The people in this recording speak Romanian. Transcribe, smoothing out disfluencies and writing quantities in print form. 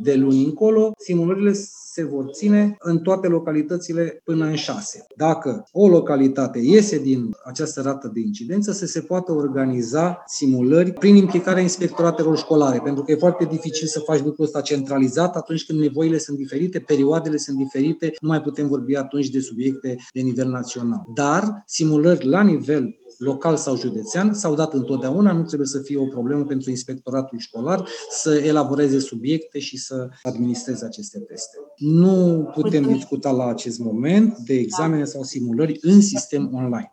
De luni încolo, simulările se vor ține în toate localitățile până în 6. Dacă o localitate iese din această rată de incidență, să se poată organiza simulări prin implicarea inspectoratelor școlare, pentru că e foarte dificil să faci lucrul ăsta centralizat atunci când nevoile sunt diferite, perioadele sunt diferite, nu mai putem vorbi atunci de subiecte de nivel național. Dar simulări la nivel local sau județean s-au dat întotdeauna, nu trebuie să fie o problemă pentru inspectoratul școlar să elaboreze subiecte și să administreze aceste teste. Nu putem discuta la acest moment de examene sau simulări în sistem online.